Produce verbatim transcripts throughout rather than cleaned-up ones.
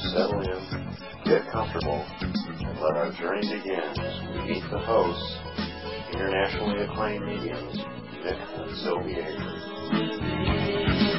settle in, get comfortable, and let our journey begin as we meet the hosts, internationally acclaimed mediums, Mick and Sylvie Avery.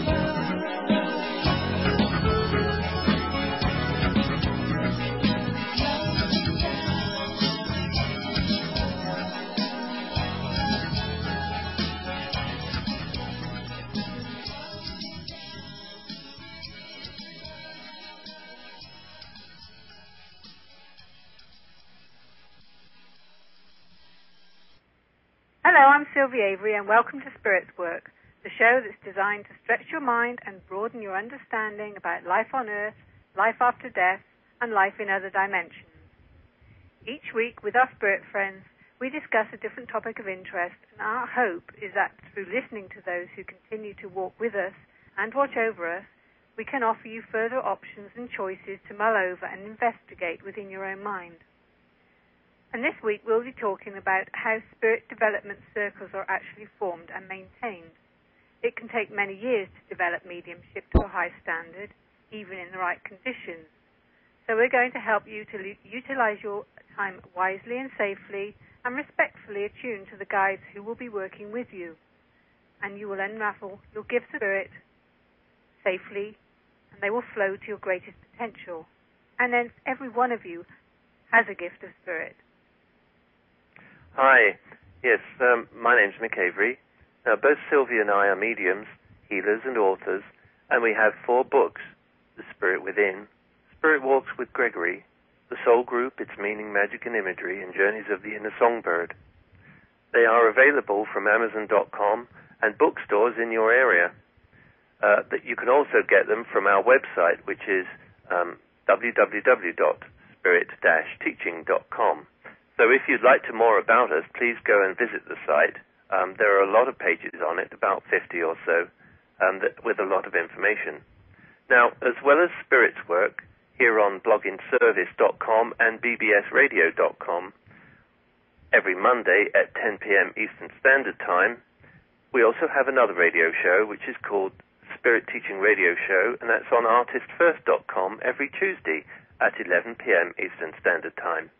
Hello, I'm Sylvie Avery, and welcome to Spirit's Work, the show that's designed to stretch your mind and broaden your understanding about life on Earth, life after death, and life in other dimensions. Each week, with our Spirit friends, we discuss a different topic of interest, and our hope is that through listening to those who continue to walk with us and watch over us, we can offer you further options and choices to mull over and investigate within your own mind. And this week we'll be talking about how spirit development circles are actually formed and maintained. It can take many years to develop mediumship to a high standard, even in the right conditions. So we're going to help you to l- utilize your time wisely and safely and respectfully attune to the guides who will be working with you. And you will unravel your gifts of spirit safely, and they will flow to your greatest potential. And then every one of you has a gift of spirit. Hi. Yes, um, my name's Mick Avery. Now, both Sylvie and I are mediums, healers, and authors, and we have four books: The Spirit Within, Spirit Walks with Gregory, The Soul Group, Its Meaning, Magic, and Imagery, and Journeys of the Inner Songbird. They are available from Amazon dot com and bookstores in your area. Uh, that you can also get them from our website, which is um, w w w dot spirit dash teaching dot com. So if you'd like to more about us, please go and visit the site. Um, there are a lot of pages on it, about fifty or so, um, that, with a lot of information. Now, as well as Spirit's work, here on blogging service dot com and b b s radio dot com, every Monday at ten p.m. Eastern Standard Time, we also have another radio show, which is called Spirit Teaching Radio Show, and that's on artist first dot com every Tuesday at eleven p.m. Eastern Standard Time.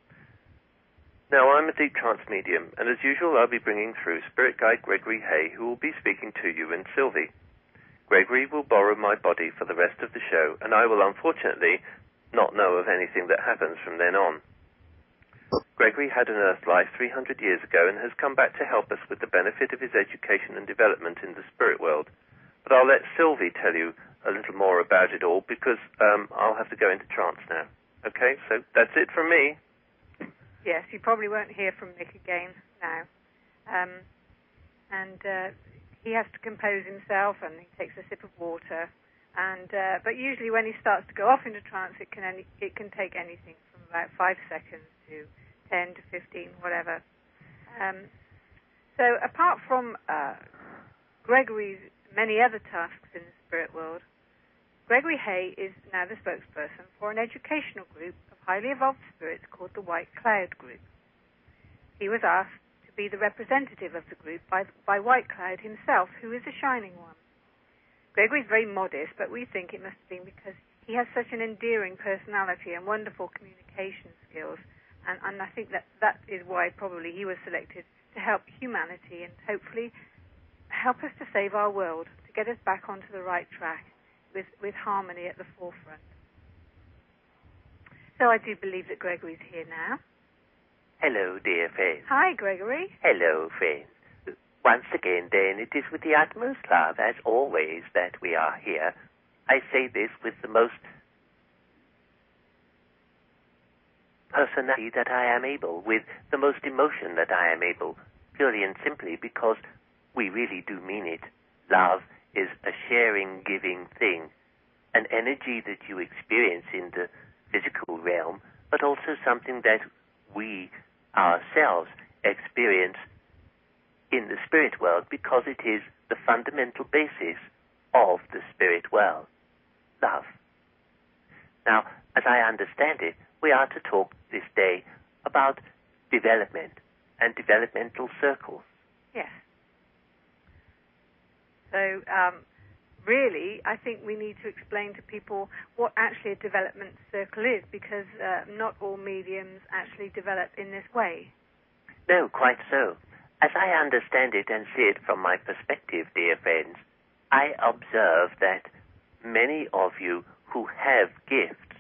Now, I'm a deep trance medium, and as usual, I'll be bringing through Spirit Guide Gregory Hay, who will be speaking to you and Sylvie. Gregory will borrow my body for the rest of the show, and I will unfortunately not know of anything that happens from then on. Gregory had an Earth life three hundred years ago and has come back to help us with the benefit of his education and development in the spirit world. But I'll let Sylvie tell you a little more about it all, because um, I'll have to go into trance now. Okay, so that's it from me. Yes, you probably won't hear from Mick again now. Um, and uh, he has to compose himself, and he takes a sip of water. And uh, but usually when he starts to go off into trance, it can any, it can take anything from about five seconds to ten to fifteen, whatever. Um, so apart from uh, Gregory's many other tasks in the spirit world, Gregory Hay is now the spokesperson for an educational group of highly evolved spirits called the White Cloud Group. He was asked to be the representative of the group by, by White Cloud himself, who is a shining one. Gregory is very modest, but we think it must have been because he has such an endearing personality and wonderful communication skills, and, and I think that that is why probably he was selected to help humanity and hopefully help us to save our world, to get us back onto the right track. With, with harmony at the forefront. So I do believe that Gregory's here now. Hello, dear friends. Hi, Gregory. Hello, friends. Once again, then, it is with the utmost love, as always, that we are here. I say this with the most personality that I am able, with the most emotion that I am able, purely and simply because we really do mean it. Love is a sharing, giving thing, an energy that you experience in the physical realm, but also something that we ourselves experience in the spirit world, because it is the fundamental basis of the spirit world, love. Now, as I understand it, we are to talk this day about development and developmental circles. Yes. So um, really, I think we need to explain to people what actually a development circle is, because uh, not all mediums actually develop in this way. No, quite so. As I understand it and see it from my perspective, dear friends, I observe that many of you who have gifts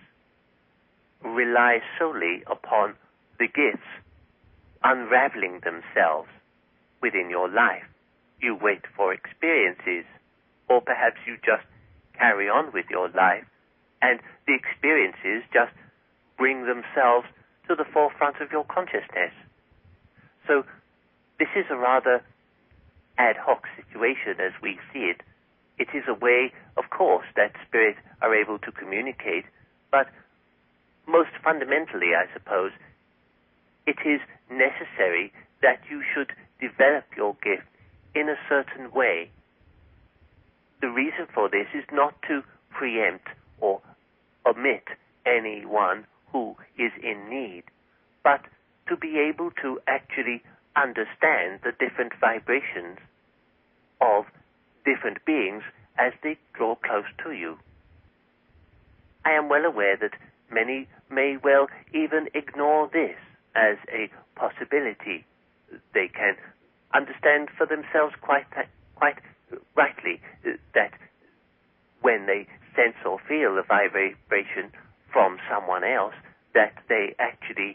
rely solely upon the gifts unraveling themselves within your life. You wait for experiences, or perhaps you just carry on with your life, and the experiences just bring themselves to the forefront of your consciousness. So this is a rather ad hoc situation as we see it. It is a way, of course, that spirits are able to communicate, but most fundamentally, I suppose, it is necessary that you should develop your gift in a certain way. The reason for this is not to preempt or omit anyone who is in need, but to be able to actually understand the different vibrations of different beings as they draw close to you. I am well aware that many may well even ignore this as a possibility. They can understand for themselves quite quite rightly that when they sense or feel a vibration from someone else, that they actually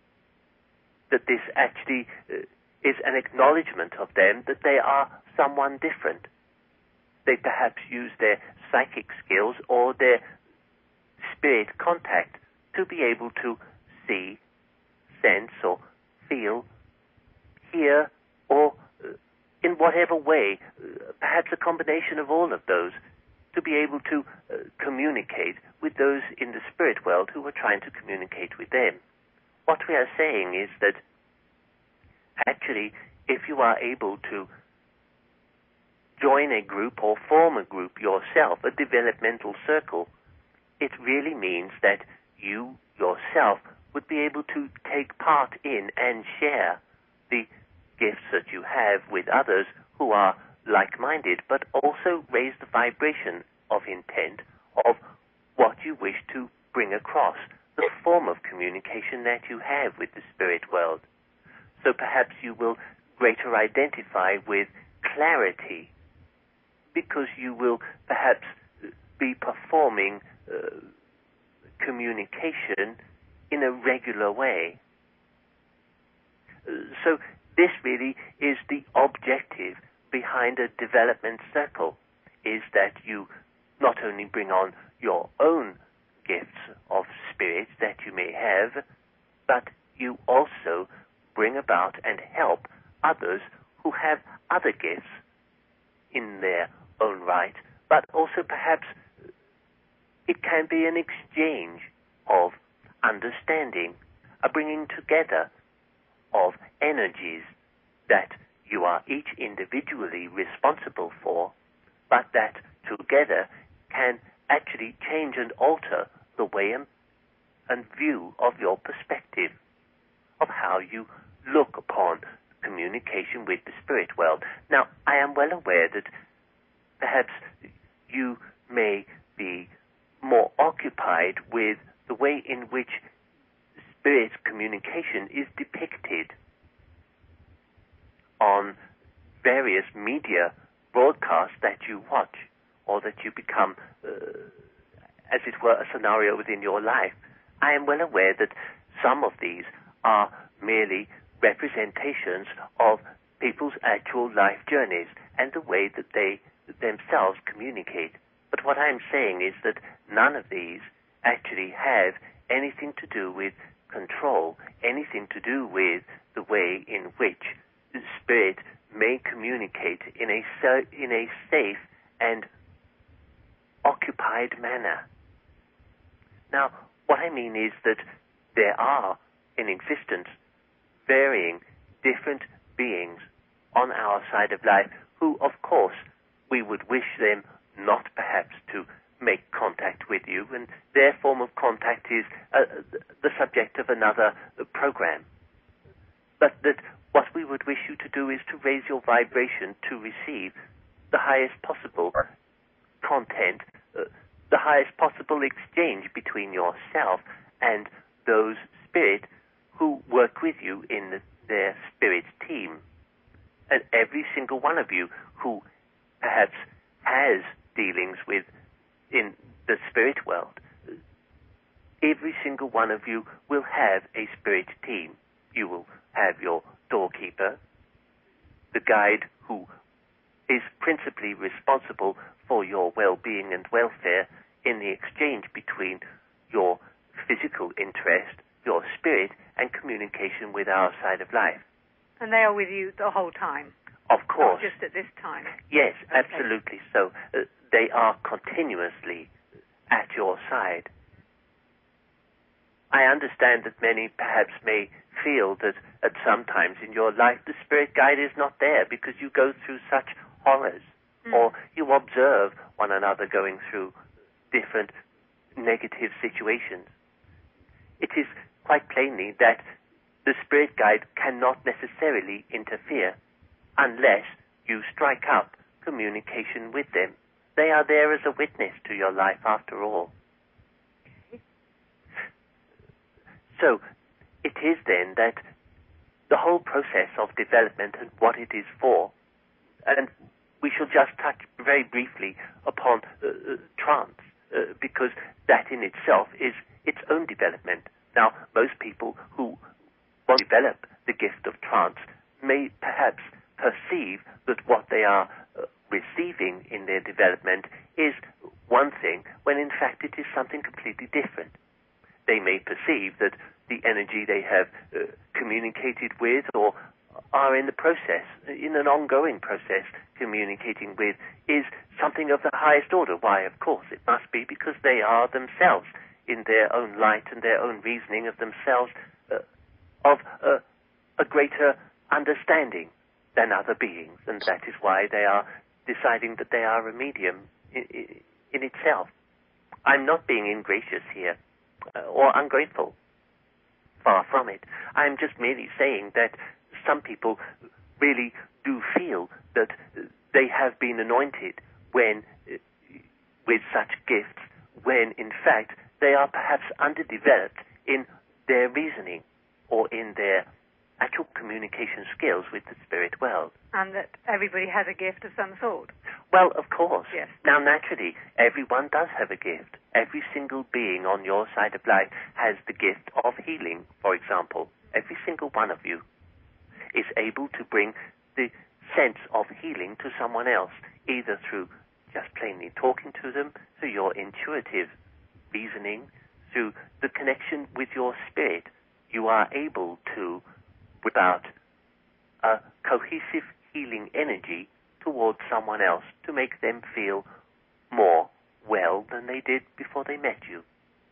that this actually is an acknowledgement of them that they are someone different. They perhaps use their psychic skills or their spirit contact to be able to see, sense, or feel, hear, or uh, in whatever way, uh, perhaps a combination of all of those, to be able to uh, communicate with those in the spirit world who are trying to communicate with them. What we are saying is that actually, if you are able to join a group or form a group yourself, a developmental circle, it really means that you yourself would be able to take part in and share the gifts that you have with others who are like-minded, but also raise the vibration of intent of what you wish to bring across, the form of communication that you have with the spirit world. So perhaps you will greater identify with clarity, because you will perhaps be performing uh, communication in a regular way. Uh, so this really is the objective behind a development circle, is that you not only bring on your own gifts of spirits that you may have, but you also bring about and help others who have other gifts in their own right, but also perhaps it can be an exchange of understanding, a bringing together of energies that you are each individually responsible for, but that together can actually change and alter the way and, and view of your perspective, of how you look upon communication with the spirit world. Now, I am well aware that perhaps you may be more occupied with the way in which spirit communication is depicted on various media broadcasts that you watch, or that you become, uh, as it were, a scenario within your life. I am well aware that some of these are merely representations of people's actual life journeys and the way that they themselves communicate. But what I'm saying is that none of these actually have anything to do with control, anything to do with the way in which the spirit may communicate in a in a safe and occupied manner. Now, what I mean is that there are in existence varying different beings on our side of life who, of course, we would wish them not perhaps to make contact with you, and their form of contact is uh, the subject of another uh, program. But that what we would wish you to do is to raise your vibration to receive the highest possible content, uh, the highest possible exchange between yourself and those spirit who work with you in the, their spirit team. And every single one of you who perhaps has dealings with in the spirit world, every single one of you will have a spirit team. You will have your doorkeeper, the guide who is principally responsible for your well-being and welfare in the exchange between your physical interest, your spirit, and communication with our side of life. And they are with you the whole time? Of course. Not just at this time? Yes, okay. absolutely. So uh, they are continuously at your side. I understand that many perhaps may feel that at some times in your life the spirit guide is not there because you go through such horrors, mm. or you observe one another going through different negative situations. It is quite plainly that the spirit guide cannot necessarily interfere unless you strike up communication with them. They are there as a witness to your life after all. So it is then that the whole process of development and what it is for, and we shall just touch very briefly upon uh, trance, uh, because that in itself is its own development. Now, most people who want to develop the gift of trance may perhaps perceive that what they are uh, receiving in their development is one thing, when in fact it is something completely different. They may perceive that the energy they have uh, communicated with or are in the process, in an ongoing process, communicating with, is something of the highest order. Why, of course, it must be, because they are themselves, in their own light and their own reasoning of themselves, uh, of uh, a greater understanding than other beings, and that is why they are deciding that they are a medium in, in itself. I'm not being ingracious here, uh, or ungrateful. Far from it. I'm just merely saying that some people really do feel that they have been anointed when uh, with such gifts, when in fact they are perhaps underdeveloped in their reasoning or in their actual communication skills with the spirit world. And that everybody has a gift of some sort. Well, of course. Yes. Now, naturally, everyone does have a gift. Every single being on your side of life has the gift of healing, for example. Every single one of you is able to bring the sense of healing to someone else, either through just plainly talking to them, through your intuitive reasoning, through the connection with your spirit. You are able to, without a cohesive healing energy towards someone else, to make them feel more well than they did before they met you.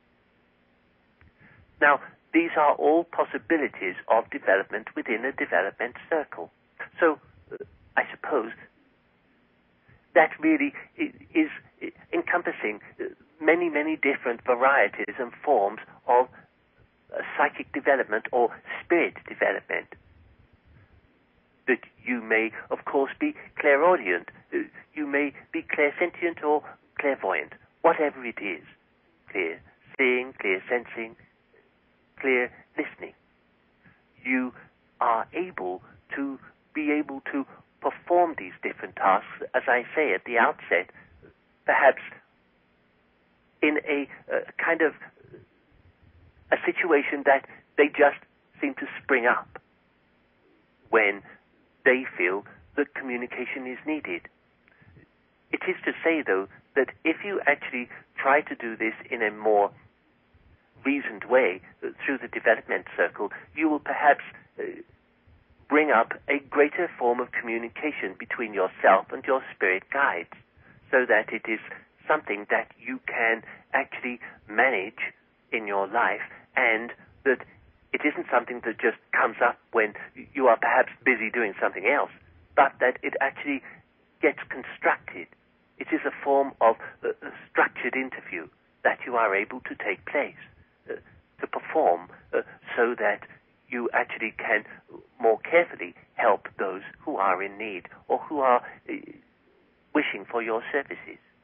Now, these are all possibilities of development within a development circle. So, uh, I suppose that really is encompassing many, many different varieties and forms of uh, psychic development or spirit development. That you may, of course, be clairaudient, you may be clairsentient or clairvoyant, whatever it is. Clear seeing, clear sensing, clear listening. You are able to be able to perform these different tasks, as I say at the outset, perhaps in a uh, kind of a situation that they just seem to spring up when they feel that communication is needed. It is to say, though, that if you actually try to do this in a more reasoned way uh, through the development circle, you will perhaps uh, bring up a greater form of communication between yourself and your spirit guides, so that it is something that you can actually manage in your life, and that it isn't something that just comes up when you are perhaps busy doing something else, but that it actually gets constructed. It is a form of uh, a structured interview that you are able to take place, uh, to perform, uh, so that you actually can more carefully help those who are in need or who are uh, wishing for your services.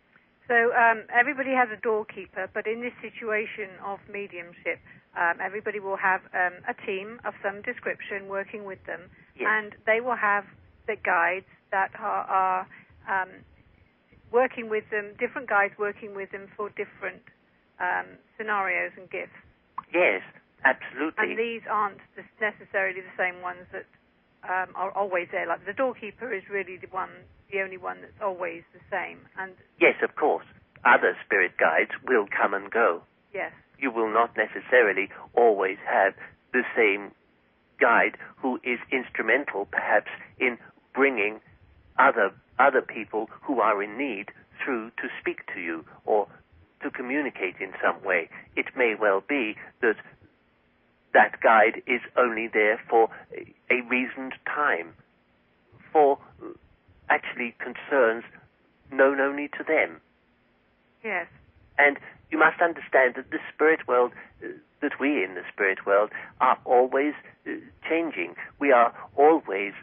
So um, everybody has a doorkeeper, but in this situation of mediumship, um, everybody will have um, a team of some description working with them, yes. and they will have the guides that are, are um, working with them, different guides working with them for different um, scenarios and gifts. Yes, absolutely. And these aren't necessarily the same ones that um, are always there. Like the doorkeeper is really the one, the only one that's always the same. And yes, of course. Other spirit guides will come and go. yes. You will not necessarily always have the same guide who is instrumental, perhaps, in bringing other other people who are in need through to speak to you or to communicate in some way. It may well be that that guide is only there for a reasoned time, for actually concerns known only to them. Yes. And you must understand that the spirit world, uh, that we in the spirit world are always uh, changing. We are always,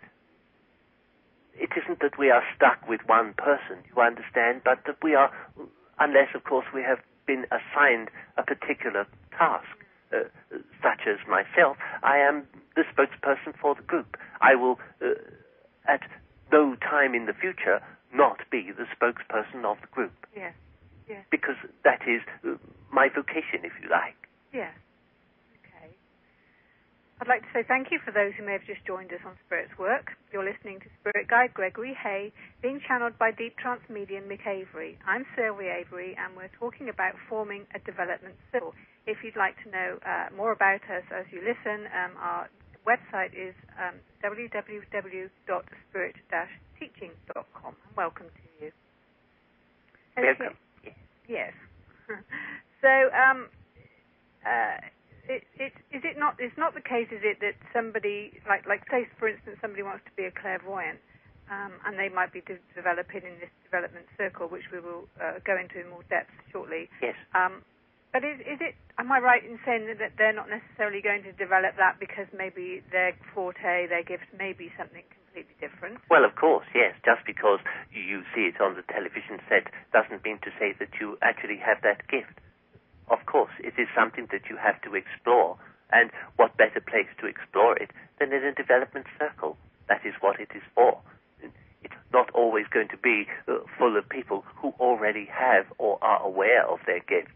it isn't that we are stuck with one person, you understand, but that we are, unless of course we have been assigned a particular task. Uh, such as myself, I am the spokesperson for the group. I will, uh, at no time in the future, not be the spokesperson of the group. Yes. Yes. Because that is uh, my vocation, if you like. Yes. Okay. I'd like to say thank you for those who may have just joined us on Spirit's Work. You're listening to Spirit Guide Gregory Hay, being channeled by Deep Trance Medium Mick Avery. I'm Sylvia Avery, and we're talking about forming a development circle. If you'd like to know uh, more about us as you listen, um, our website is um, w w w dot spirit dash teaching dot com. Welcome to you. Welcome. Okay. Yes. So, um, uh, it, it, is it not? It's not the case, is it, that somebody, like, like say, for instance, somebody wants to be a clairvoyant, um, and they might be de- developing in this development circle, which we will uh, go into in more depth shortly. Yes. Um, But is, is it, am I right in saying that they're not necessarily going to develop that because maybe their forte, their gift may be something completely different? Well, of course, yes. Just because you see it on the television set doesn't mean to say that you actually have that gift. Of course, it is something that you have to explore. And what better place to explore it than in a development circle? That is what it is for. It's not always going to be uh, full of people who already have or are aware of their gifts.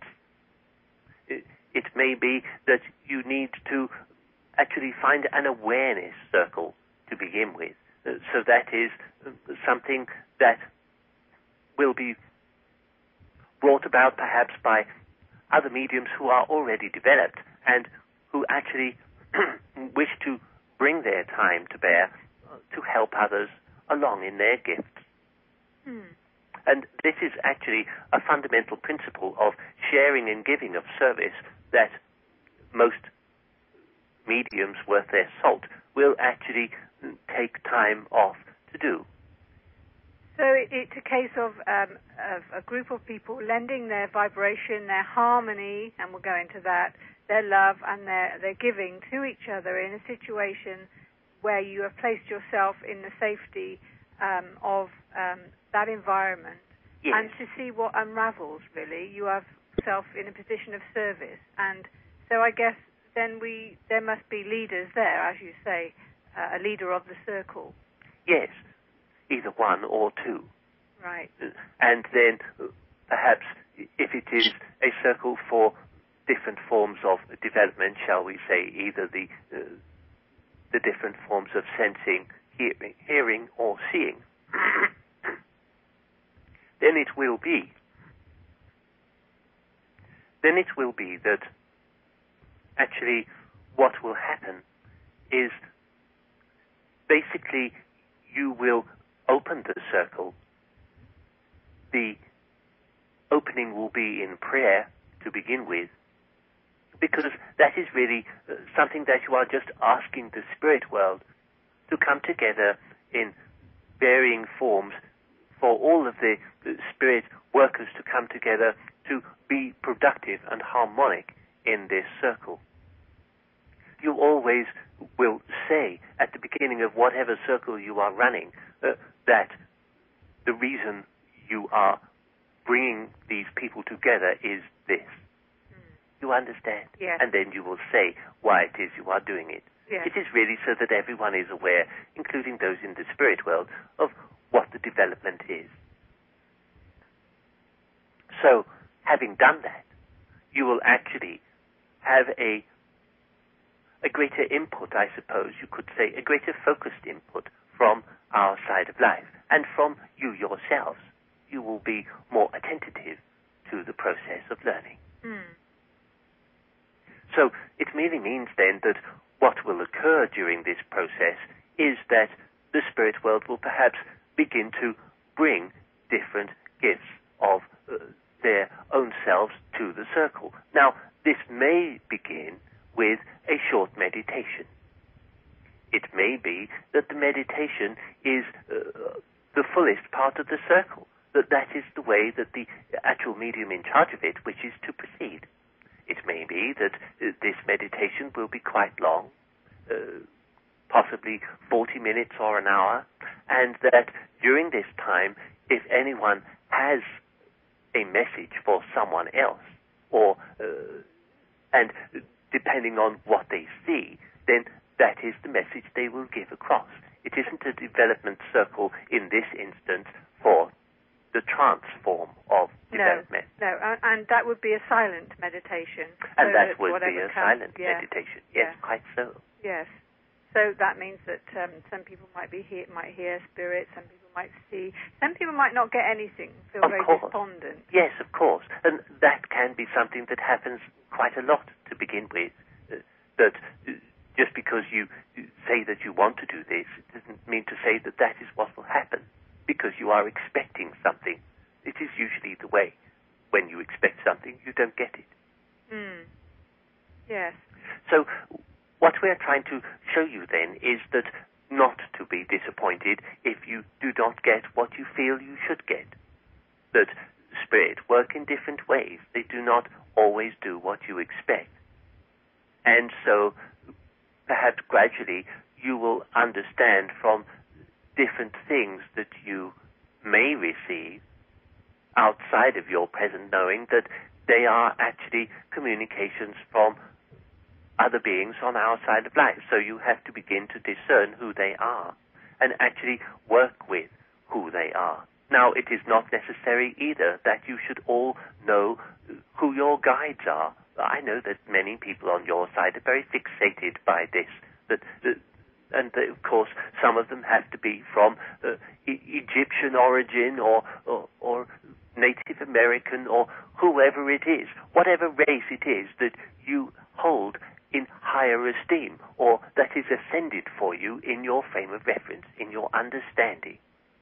It may be that you need to actually find an awareness circle to begin with. Uh, so that is uh, something that will be brought about perhaps by other mediums who are already developed and who actually wish to bring their time to bear uh, to help others along in their gifts. Hmm. And this is actually a fundamental principle of sharing and giving of service that most mediums worth their salt will actually take time off to do. So it's a case of, um, of a group of people lending their vibration, their harmony, and we'll go into that, their love and their, their giving to each other in a situation where you have placed yourself in the safety um, of um, that environment, yes. and to see what unravels, really. You have yourself in a position of service, and so I guess then we there must be leaders there, as you say, uh, a leader of the circle. Yes, either one or two. Right. And then perhaps if it is a circle for different forms of development, shall we say, either the uh, the different forms of sensing, hearing, hearing or seeing, then it will be, then it will be that actually what will happen is basically you will open the circle. The opening will be in prayer to begin with, because that is really uh, something that you are just asking the spirit world to come together in varying forms, for all of the, the spirit workers to come together to be productive and harmonic in this circle. You always will say at the beginning of whatever circle you are running uh, that the reason you are bringing these people together is this. Mm. You understand? Yes. And then you will say why it is you are doing it. Yes. It is really so that everyone is aware, including those in the spirit world, of what the development is. So, having done that, you will actually have a a greater input, I suppose you could say, a greater focused input from our side of life. And from you yourselves, you will be more attentive to the process of learning. Mm. So it merely means then that what will occur during this process is that the spirit world will perhaps begin to bring different gifts of uh, their own selves to the circle. Now, this may begin with a short meditation. It may be that the meditation is uh, the fullest part of the circle, that that is the way that the actual medium in charge of it wishes to proceed. It may be that uh, this meditation will be quite long, uh, possibly forty minutes or an hour, and that during this time, if anyone has a message for someone else, or uh, and depending on what they see, then that is the message they will give across. It isn't a development circle in this instance for the trance form of development. No, no, and that would be a silent meditation. And so that would be a comes, silent yeah, meditation. Yes, yeah. quite so. Yes. So that means that um, some people might be hear, might hear spirits, some people might see, some people might not get anything, feel of very course. despondent. Yes, of course. And that can be something that happens quite a lot to begin with. Uh, that uh, just because you say that you want to do this, it doesn't mean to say that that is what will happen, because you are expecting something. It is usually the way. When you expect something, you don't get it. Mm. Yes. So what we're trying to show you then is that not to be disappointed if you do not get what you feel you should get. That spirit work in different ways. They do not always do what you expect. And so perhaps gradually you will understand from different things that you may receive outside of your present knowing that they are actually communications from other beings on our side of life. So you have to begin to discern who they are and actually work with who they are. Now, it is not necessary either that you should all know who your guides are. I know that many people on your side are very fixated by this. That, that and that, of course, some of them have to be from uh, e- Egyptian origin or, or, or Native American or whoever it is, whatever race it is that you hold in higher esteem or that is ascended for you in your frame of reference, in your understanding.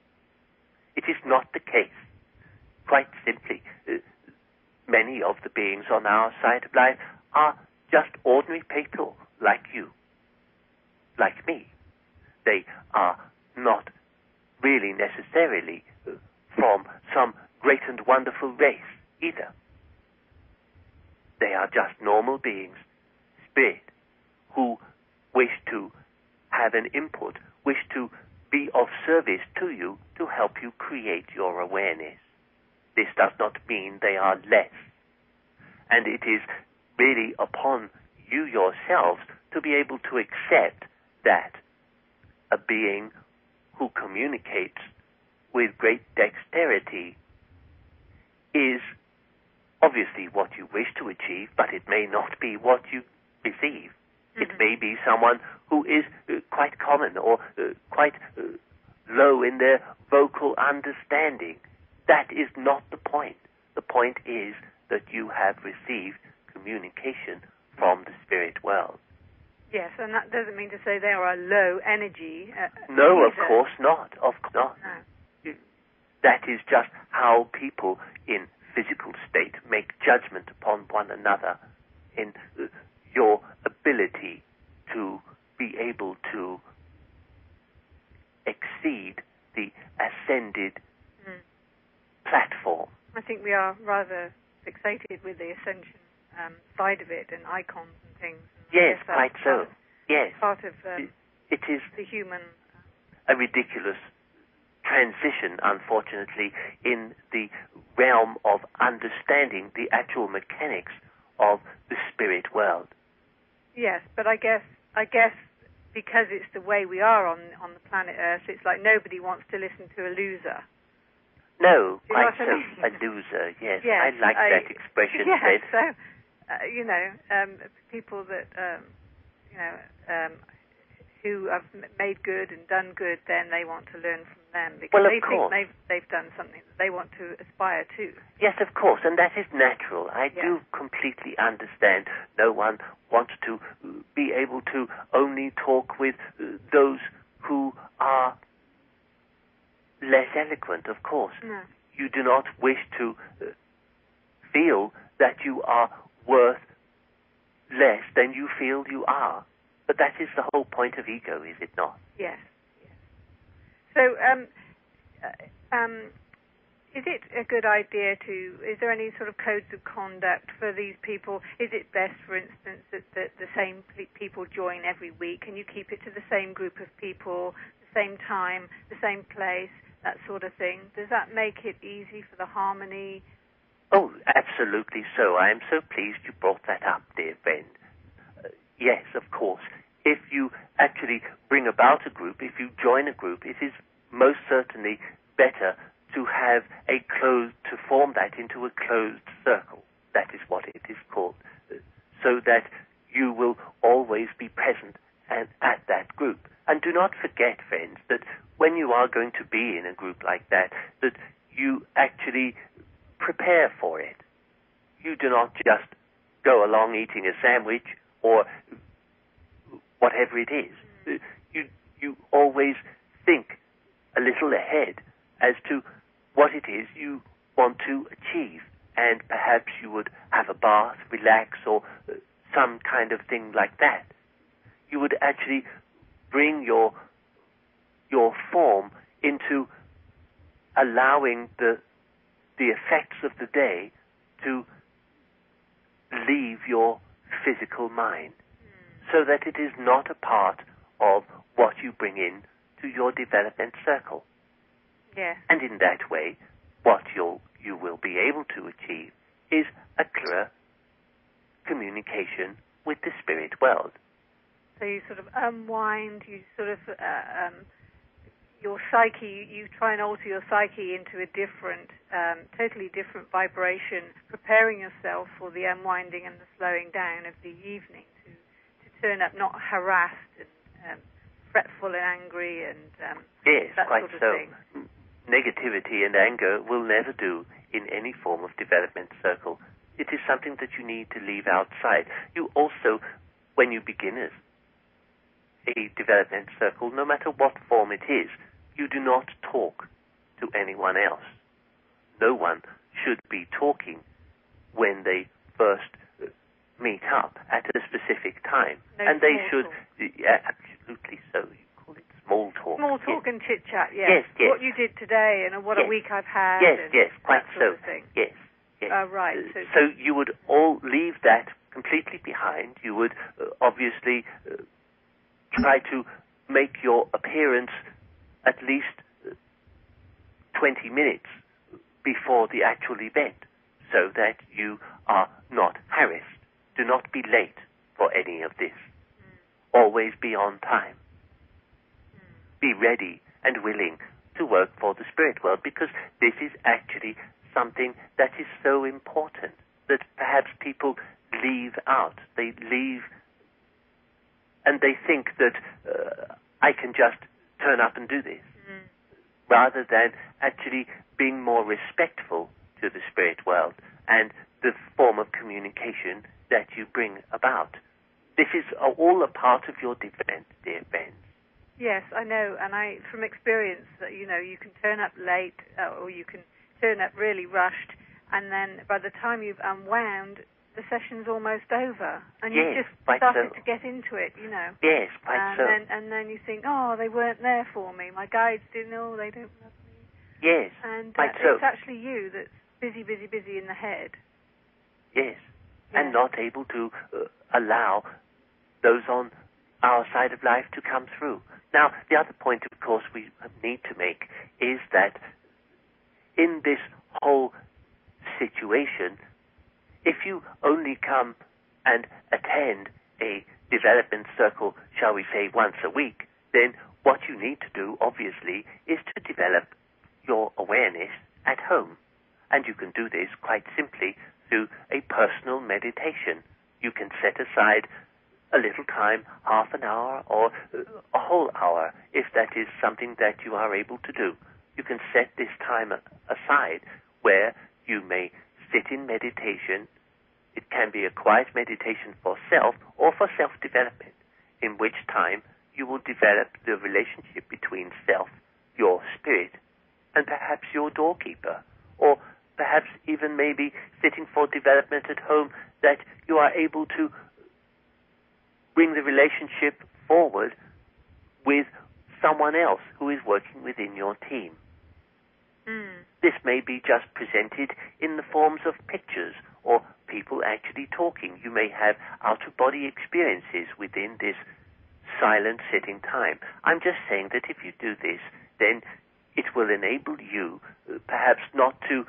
It is not the case. Quite simply, uh, many of the beings on our side of life are just ordinary people like you, like me. They are not really necessarily uh, from some great and wonderful race either. They are just normal beings, spirit, who wish to have an input, wish to be of service to you to help you create your awareness. This does not mean they are less. And it is really upon you yourselves to be able to accept that a being who communicates with great dexterity is obviously what you wish to achieve, but it may not be what you receive. Mm-hmm. It may be someone who is uh, quite common or uh, quite uh, low in their vocal understanding. That is not the point. The point is that you have received communication from the spirit world. Yes, and that doesn't mean to say they are a low energy. Uh, no, either. of course not. Of course not. No. That is just how people in physical state make judgment upon one another in uh, your ability to be able to exceed the ascended mm. platform. I think we are rather fixated with the ascension um, side of it and icons and things. And yes, quite so. Part of, yes. Part of um, it, it is the human... a ridiculous transition, unfortunately, in the realm of understanding the actual mechanics of the spirit world. Yes, but I guess I guess because it's the way we are on on the planet Earth, it's like nobody wants to listen to a loser. No, Do you know quite what I so. mean? A loser, yes. Yes, I like I, that expression. Yes, Fred. so, uh, you know, um, people that, um, you know, um, who have made good and done good, then they want to learn from them because well, of they course. think they've, they've done something that they want to aspire to. Yes, of course, and that is natural. I Yeah. do completely understand. No one wants to be able to only talk with those who are less eloquent, of course. No. You do not wish to feel that you are worth less than you feel you are. But that is the whole point of ego, is it not? Yes. yes. So, um, uh, um, is it a good idea to, is there any sort of codes of conduct for these people? Is it best, for instance, that, that the same people join every week? Can you keep it to the same group of people, the same time, the same place, that sort of thing? Does that make it easy for the harmony? Oh, absolutely so. I am so pleased you brought that up, dear friend. Uh, yes, of course. If you actually bring about a group, if you join a group, it is most certainly better to have a closed, to form that into a closed circle. That is what it is called. Uh, so that you will always be present and at that group. And do not forget, friends, that when you are going to be in a group like that, that you actually prepare for it. You do not just go along eating a sandwich or whatever it is. You, you always think a little ahead as to what it is you want to achieve. And perhaps you would have a bath, relax, or some kind of thing like that. You would actually bring your your form into allowing the the effects of the day to leave your physical mind, so that it is not a part of what you bring in to your development circle. Yes. And in that way, what you'll, you will be able to achieve is a clearer communication with the spirit world. So you sort of unwind, you sort of, uh, um, your psyche, you try and alter your psyche into a different, um, totally different vibration, preparing yourself for the unwinding and the slowing down of the evening to, to turn up not harassed and um, fretful and angry and um, yes, that quite sort of so. thing. Negativity and anger will never do in any form of development circle. It is something that you need to leave outside. You also, when you begin as a development circle, no matter what form it is, you do not talk to anyone else. No one should be talking when they first meet up at a specific time. No and they should, talk. yeah, absolutely so. You call it small talk. Small talk yes. and chit-chat, yes. Yes, yes. What you did today and what yes. a week I've had. Yes, and yes, quite that so. sort of thing. Yes, yes. Oh, right. So, so you would all leave that completely behind. You would uh, obviously uh, try to make your appearance at least uh, twenty minutes before the actual event, so that you are not harassed. Do not be late for any of this. Mm. Always be on time. Mm. Be ready and willing to work for the spirit world, because this is actually something that is so important that perhaps people leave out. They leave and they think that uh, I can just turn up and do this, mm. rather than actually being more respectful to the spirit world and the form of communication that you bring about. This is all a part of your development, dear friends. Yes, I know, and I, from experience, that you know, you can turn up late, uh, or you can turn up really rushed, and then by the time you've unwound, the session's almost over, and yes, you've just quite started so. to get into it, you know. Yes, quite and so. Then, and then you think, oh, they weren't there for me. My guides didn't know, they don't love me. Yes, and quite uh, so. it's actually you that's busy, busy, busy in the head. Yes, yes. and not able to uh, allow those on our side of life to come through. Now, the other point of course, we need to make is that in this whole situation, if you only come and attend a development circle, shall we say, once a week, then what you need to do, obviously, is to develop your awareness at home. And you can do this quite simply through a personal meditation. You can set aside a little time, half an hour or a whole hour, if that is something that you are able to do. You can set this time aside where you may sit in meditation. It can be a quiet meditation for self or for self-development, in which time you will develop the relationship between self, your spirit, and perhaps your doorkeeper, or perhaps even maybe sitting for development at home, that you are able to bring the relationship forward with someone else who is working within your team. Mm. This may be just presented in the forms of pictures or people actually talking. You may have out-of-body experiences within this silent sitting time. I'm just saying that if you do this, then it will enable you uh, perhaps not to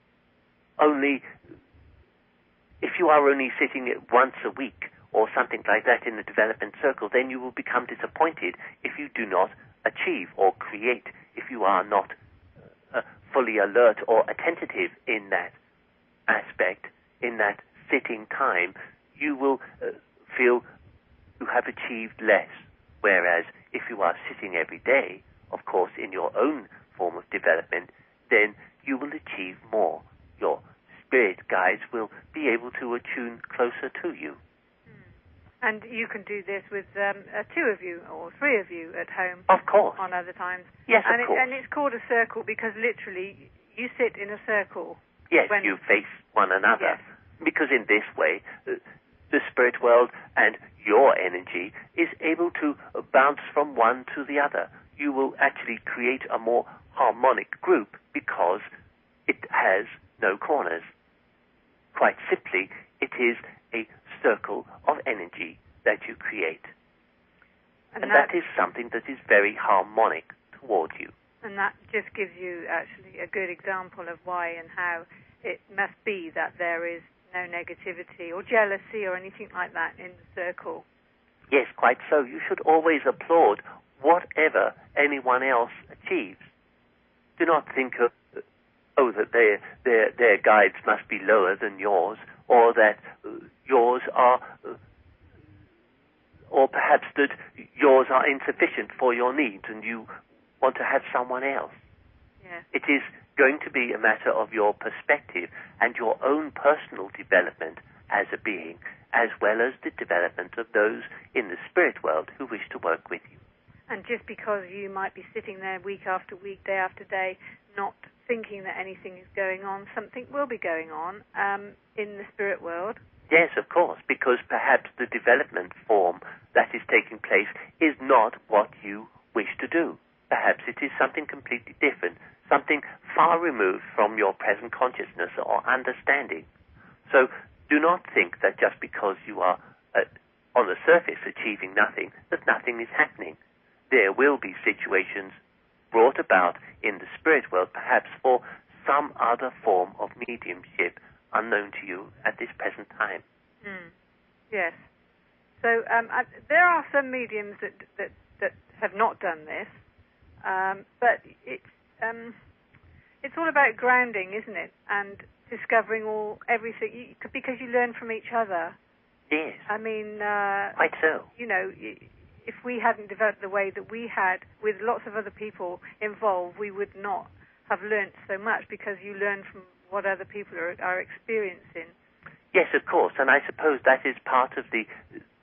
only, if you are only sitting once a week or something like that in the development circle, then you will become disappointed if you do not achieve or create, if you are not uh, fully alert or attentive in that aspect, in that sitting time. You will uh, feel you have achieved less. Whereas if you are sitting every day, of course, in your own form of development, then you will achieve more. Your spirit guides will be able to attune closer to you. And you can do this with um, uh, two of you or three of you at home. Of course. On other times. Yes, and of it, course. And it's called a circle because literally you sit in a circle. Yes, when you face one another. Yes. Because in this way, uh, the spirit world and your energy is able to uh, bounce from one to the other. You will actually create a more harmonic group because it has no corners. Quite simply, it is a circle of energy that you create. And, And that, that is something that is very harmonic towards you. And that just gives you actually a good example of why and how it must be that there is no negativity or jealousy or anything like that in the circle. Yes, quite so. You should always applaud whatever anyone else achieves. Do not think of, oh, that their, their, their guides must be lower than yours, or that uh, yours are, uh, or perhaps that yours are insufficient for your needs and you want to have someone else. Yeah. It is going to be a matter of your perspective and your own personal development as a being, as well as the development of those in the spirit world who wish to work with you. And just because you might be sitting there week after week, day after day, not thinking that anything is going on, something will be going on um, in the spirit world. Yes, of course, because perhaps the development form that is taking place is not what you wish to do. Perhaps it is something completely different, something far removed from your present consciousness or understanding. So do not think that just because you are uh, on the surface achieving nothing, that nothing is happening. There will be situations brought about in the spirit world, perhaps for some other form of mediumship unknown to you at this present time. Mm. Yes. So um, I, there are some mediums that, that, that have not done this, um, but it's um, it's all about grounding, isn't it? And discovering all everything you, because you learn from each other. Yes. I mean, uh, quite so. You know, if we hadn't developed the way that we had with lots of other people involved, we would not have learnt so much because you learn from what other people are, are experiencing. Yes, of course, and I suppose that is part of the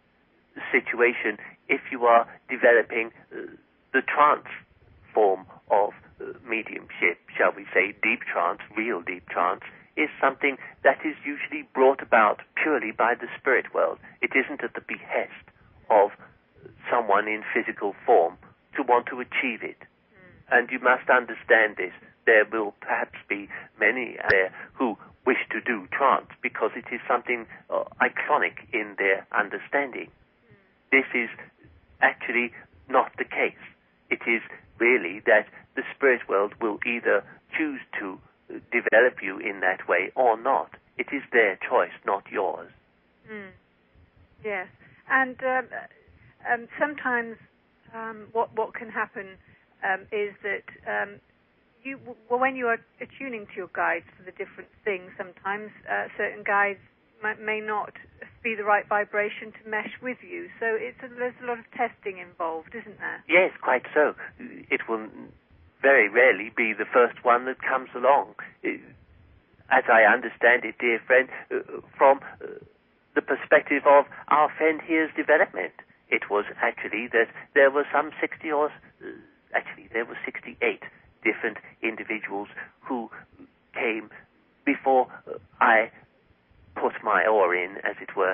situation if you are developing uh, the trance form of uh, mediumship, shall we say, deep trance, real deep trance, is something that is usually brought about purely by the spirit world. It isn't at the behest of someone in physical form to want to achieve it. Mm. And you must understand this. There will perhaps be many there who wish to do trance because it is something uh, iconic in their understanding. Mm. This is actually not the case. It is really that the spirit world will either choose to develop you in that way or not. It is their choice, not yours. Mm. Yes. And um, um, sometimes um, what what can happen um, is that um, you, well, when you are attuning to your guides for the different things, sometimes uh, certain guides may, may not be the right vibration to mesh with you. So it's a, there's a lot of testing involved, isn't there? Yes, quite so. It will very rarely be the first one that comes along. As I understand it, dear friend, from the perspective of our friend here's development, it was actually that there were some sixty or, actually there were sixty-eight different individuals who came before I put my oar in, as it were.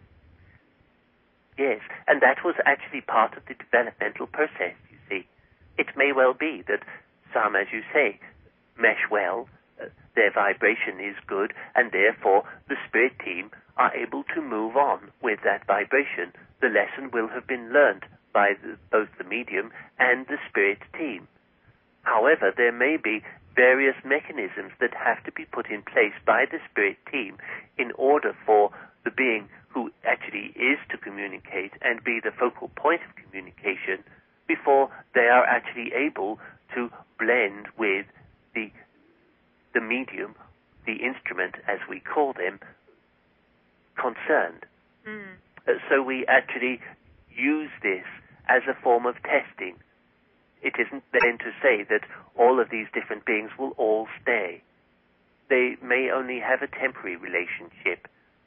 Yes, and that was actually part of the developmental process, you see. It may well be that some, as you say, mesh well, uh, their vibration is good, and therefore the spirit team are able to move on with that vibration. The lesson will have been learned by the, both the medium and the spirit team. However, there may be various mechanisms that have to be put in place by the spirit team in order for the being who actually is to communicate and be the focal point of communication before they are actually able to blend with the the medium, the instrument, as we call them, concerned. Mm. Uh, so we actually use this as a form of testing. It isn't then to say that all of these different beings will all stay. They may only have a temporary relationship.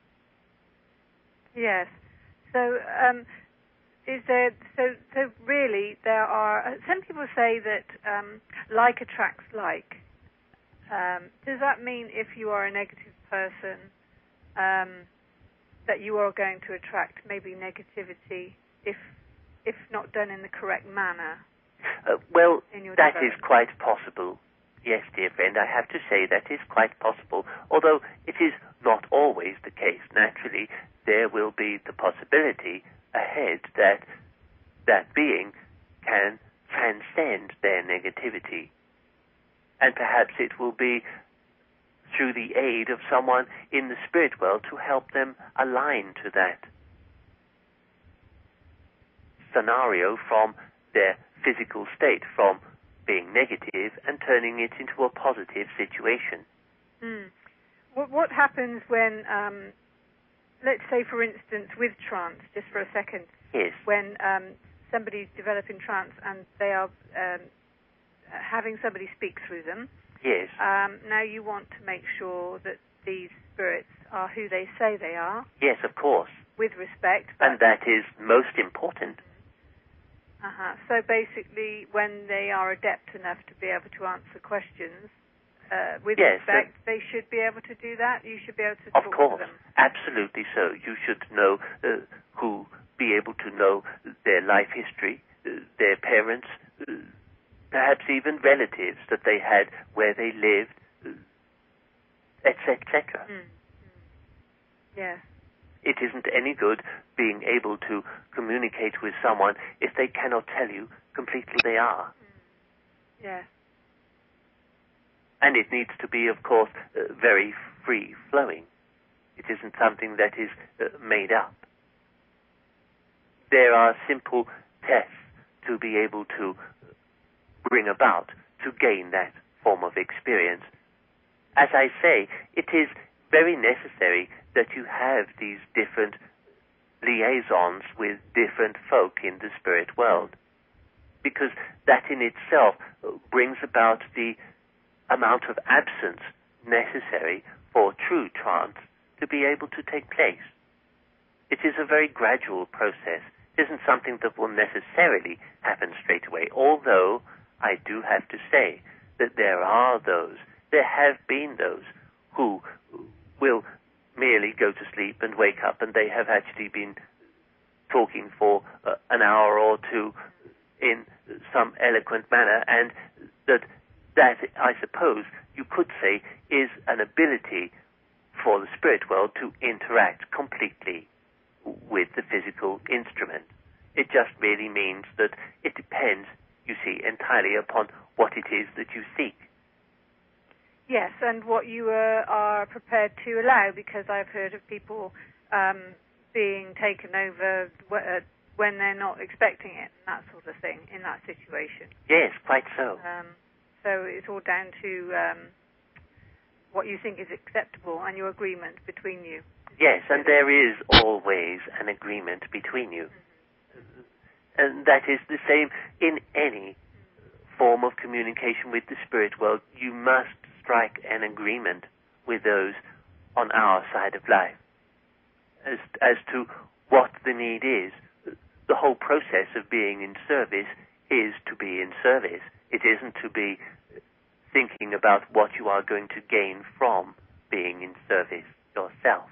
Yes. So, um, is there? So, so really, there are. Uh, some people say that um, like attracts like. Um, does that mean if you are a negative person, um, that you are going to attract maybe negativity if, if not done in the correct manner? Uh, well, that is development? quite possible. Yes, dear friend, I have to say that is quite possible, although it is not always the case. Naturally, there will be the possibility ahead that that being can transcend their negativity. And perhaps it will be through the aid of someone in the spirit world to help them align to that scenario from their physical state, from being negative and turning it into a positive situation. Mm. What, what happens when, um, let's say, for instance, with trance, just for a second, yes, when um, somebody's developing trance and they are um, having somebody speak through them, yes. Um, now you want to make sure that these spirits are who they say they are. Yes, of course. With respect. And that is most important. Uh-huh. So basically, when they are adept enough to be able to answer questions uh, with yes, respect, uh, they should be able to do that. You should be able to of talk course, to them. Absolutely so. You should know uh, who, be able to know their life history, uh, their parents, uh, perhaps even relatives that they had, where they lived, et cetera, et cetera. Mm. Mm. Yes. It isn't any good being able to communicate with someone if they cannot tell you completely who they are. Mm. Yes. And it needs to be, of course, uh, very free-flowing. It isn't something that is uh, made up. There are simple tests to be able to bring about to gain that form of experience. As I say, it is very necessary that you have these different liaisons with different folk in the spirit world, because that in itself brings about the amount of absence necessary for true trance to be able to take place. It is a very gradual process. It isn't something that will necessarily happen straight away, although I do have to say that there are those, there have been those who will merely go to sleep and wake up and they have actually been talking for uh, an hour or two in some eloquent manner, and that, that, I suppose, you could say, is an ability for the spirit world to interact completely with the physical instrument. It just really means that it depends you see, entirely upon what it is that you seek. Yes, and what you uh, are prepared to allow, because I've heard of people um, being taken over uh, when they're not expecting it, and that sort of thing, in that situation. Yes, quite so. Um, so it's all down to um, what you think is acceptable and your agreement between you. Yes, and there is always an agreement between you. Mm-hmm. And that is the same in any form of communication with the spirit world. You must strike an agreement with those on our side of life as, as to what the need is. The whole process of being in service is to be in service. It isn't to be thinking about what you are going to gain from being in service yourself.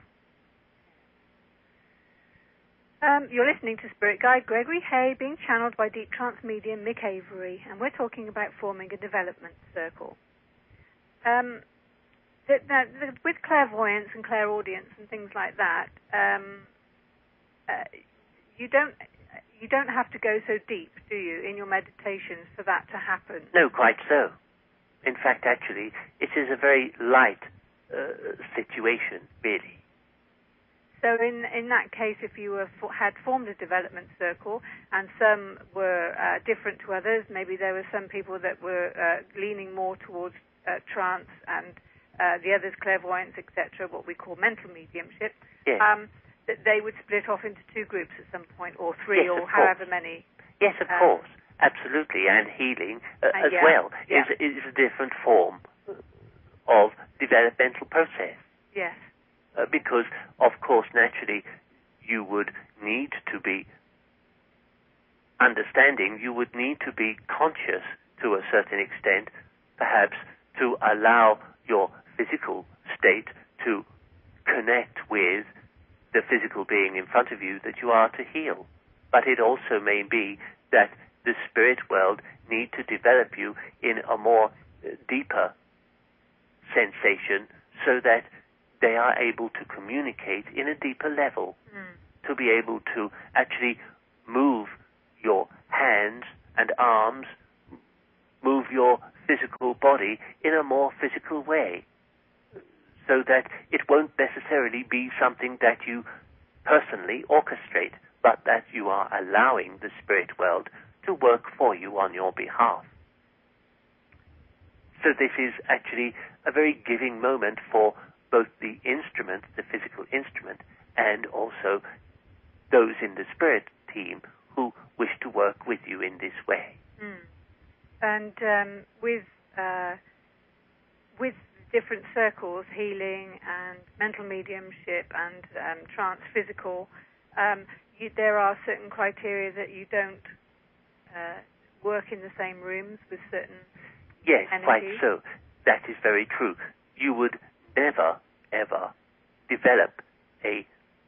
Um, you're listening to Spirit Guide Gregory Hay, being channeled by Deep Trance medium Mick Avery, and we're talking about forming a development circle. Um, the, the, the, with clairvoyance and clairaudience and things like that, um, uh, you don't you don't have to go so deep, do you, in your meditations for that to happen? No, quite so. In fact, actually, it is a very light uh, situation, really. So in in that case, if you were, had formed a development circle and some were uh, different to others, maybe there were some people that were uh, leaning more towards uh, trance and uh, the others clairvoyance, et cetera, what we call mental mediumship, yes. um, that they would split off into two groups at some point, or three, yes, or however many. Yes, of um, course. Absolutely. And healing uh, uh, as yeah, well yeah. is, is a different form of developmental process. Yes. Uh, because, of course, naturally, you would need to be understanding, you would need to be conscious to a certain extent, perhaps to allow your physical state to connect with the physical being in front of you that you are to heal. But it also may be that the spirit world need to develop you in a more uh, deeper sensation so that they are able to communicate in a deeper level, mm. to be able to actually move your hands and arms, move your physical body in a more physical way, so that it won't necessarily be something that you personally orchestrate, but that you are allowing the spirit world to work for you on your behalf. So this is actually a very giving moment for both the instrument, the physical instrument, and also those in the spirit team who wish to work with you in this way. Mm. And um, with uh, with different circles, healing and mental mediumship and um, trance physical, um, you, there are certain criteria that you don't uh, work in the same rooms with certain Yes, energies. Quite so. That is very true. You would never, ever develop a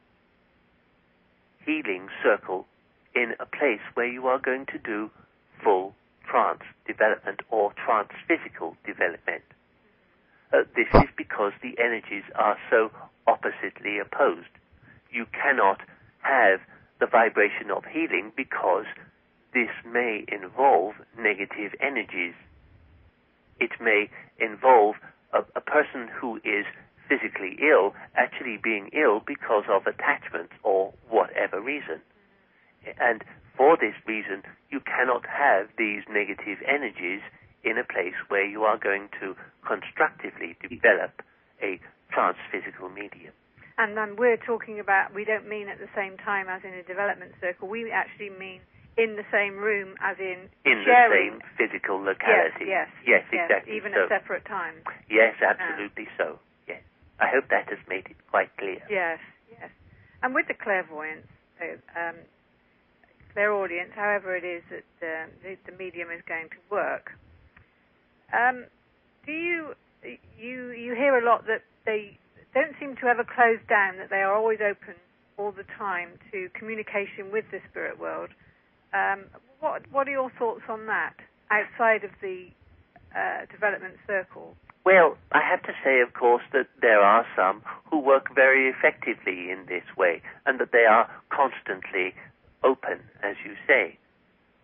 healing circle in a place where you are going to do full trance development or trance physical development. Uh, this is because the energies are so oppositely opposed. You cannot have the vibration of healing because this may involve negative energies. It may involve a, a person who is physically ill actually being ill because of attachment or whatever reason. And for this reason, you cannot have these negative energies in a place where you are going to constructively develop a trans-physical medium. And then we're talking about, we don't mean at the same time as in a development circle, we actually mean in the same room as in In sharing. the same physical locality. Yes, yes, yes, exactly yes, even so. at separate times. Yes, absolutely um, so. Yes. I hope that has made it quite clear. Yes, yes. And with the clairvoyance, uh, um, clairaudience, however it is that uh, the, the medium is going to work, um, do you, you, you hear a lot that they don't seem to ever close down, that they are always open all the time to communication with the spirit world. Um, what, what are your thoughts on that, outside of the uh, development circle? Well, I have to say, of course, that there are some who work very effectively in this way, and that they are constantly open, as you say.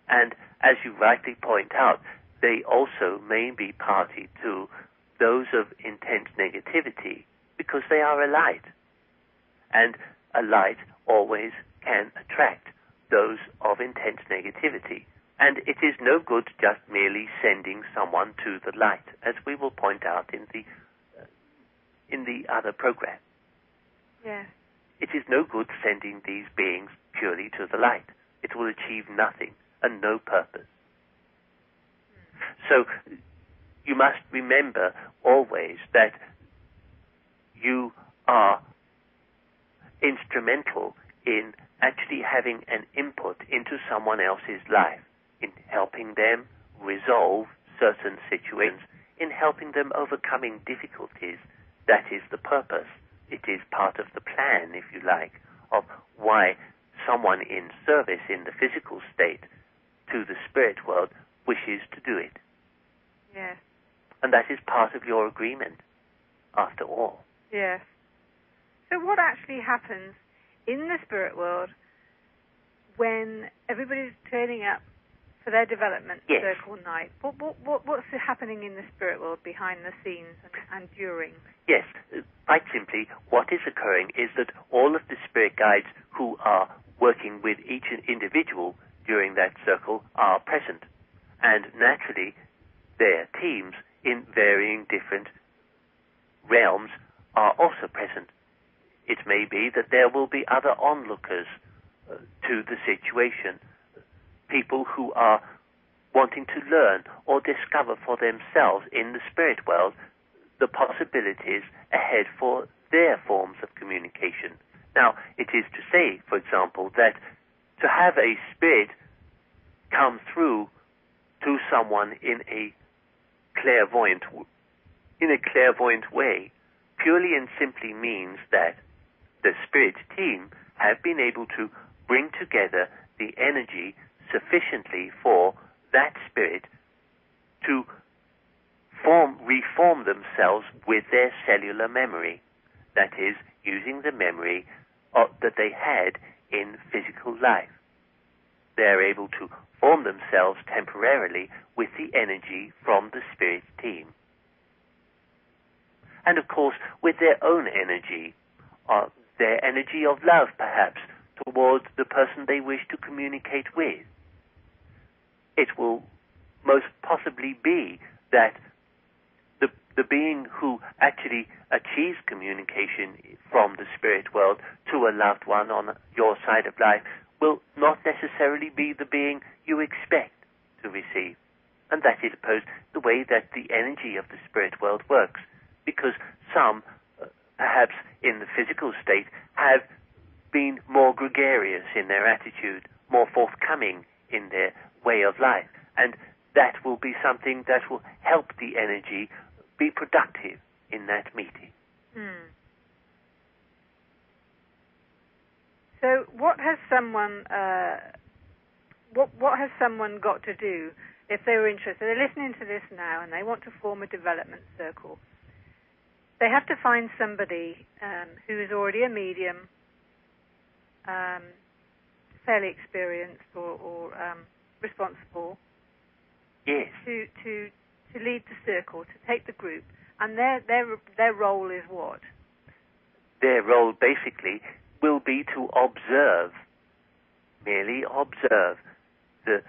And as you rightly point out, they also may be party to those of intense negativity because they are a light. And a light always can attract those of intense negativity. And it is no good just merely sending someone to the light, as we will point out in the uh, in the other program. Yes. It is no good sending these beings purely to the light. It will achieve nothing and no purpose. So you must remember always that you are instrumental in actually having an input into someone else's life, in helping them resolve certain situations, in helping them overcoming difficulties. That is the purpose. It is part of the plan, if you like, of why someone in service in the physical state to the spirit world wishes to do it. Yes. And that is part of your agreement, after all. Yes. So what actually happens in the spirit world when everybody's turning up for their development yes. circle night? What, what, what, what's happening in the spirit world behind the scenes and, and during? Yes. Quite simply, what is occurring is that all of the spirit guides who are working with each individual during that circle are present. And naturally, their teams in varying different realms are also present. It may be that there will be other onlookers uh, to the situation, people who are wanting to learn or discover for themselves in the spirit world the possibilities ahead for their forms of communication. Now, it is to say, for example, that to have a spirit come through to someone in a clairvoyant, in a clairvoyant way, purely and simply means that the spirit team have been able to bring together the energy sufficiently for that spirit to form, reform themselves with their cellular memory. That is, using the memory of, that they had in physical life. They are able to form themselves temporarily with the energy from the spirit team. And of course, with their own energy, uh, their energy of love, perhaps, towards the person they wish to communicate with. It will most possibly be that the, the being who actually achieves communication from the spirit world to a loved one on your side of life will not necessarily be the being you expect to receive. And that is, suppose, the way that the energy of the spirit world works. Because some, uh, perhaps in the physical state, have been more gregarious in their attitude, more forthcoming in their way of life. And that will be something that will help the energy be productive in that meeting. Hmm. So what has someone uh, what what has someone got to do if they were interested? They're listening to this now and they want to form a development circle. They have to find somebody um, who is already a medium, um, fairly experienced or, or um, responsible. Yes. To to to lead the circle, to take the group, and their their their role is what? Their role basically will be to observe, merely observe the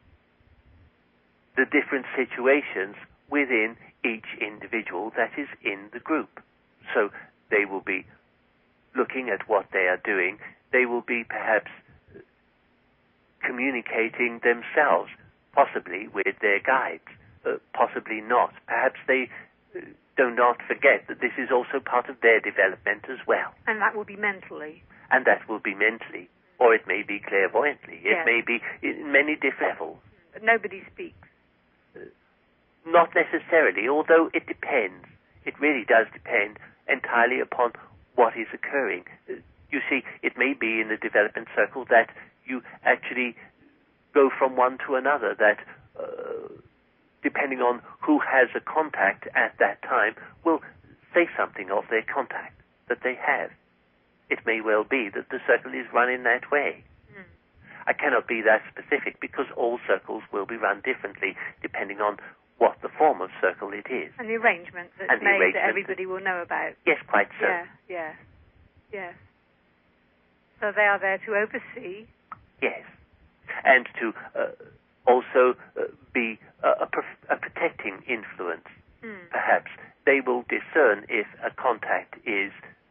the different situations within each individual that is in the group. So they will be looking at what they are doing. They will be perhaps communicating themselves, possibly with their guides, uh, possibly not. Perhaps they uh, do not forget that this is also part of their development as well. And that will be mentally. And that will be mentally, or it may be clairvoyantly. It yes. may be in many different levels. But nobody speaks. Uh, not necessarily, although it depends. It really does depend entirely upon what is occurring. Uh, you see, it may be in the development circle that you actually go from one to another, that uh, depending on who has a contact at that time, will say something of their contact that they have. It may well be that the circle is run in that way. Mm. I cannot be that specific because all circles will be run differently depending on what the form of circle it is. And the arrangement that's and the made arrangement that everybody will know about. Yes, quite so. Yeah, yeah, yes. So they are there to oversee. Yes. And to uh, also uh, be a, a, prof- a protecting influence, mm. perhaps. They will discern if a contact is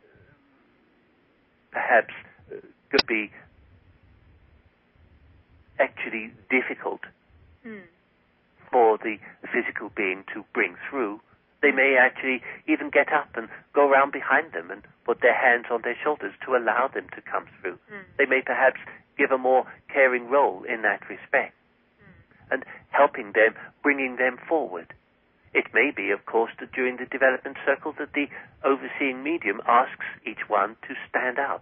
perhaps uh, going to be actually difficult mm. for the physical being to bring through. They may actually even get up and go around behind them and put their hands on their shoulders to allow them to come through. Mm. They may perhaps give a more caring role in that respect mm. and helping them, bringing them forward. It may be, of course, that during the development circle that the overseeing medium asks each one to stand up